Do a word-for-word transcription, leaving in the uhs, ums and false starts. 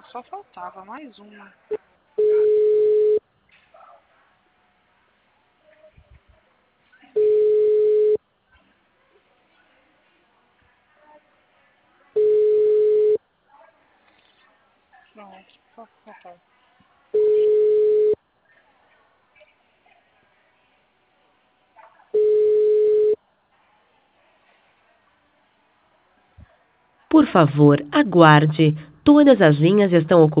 Não, só faltava mais uma. Pronto, só faltava. Por favor, aguarde. Todas as linhas estão ocupadas.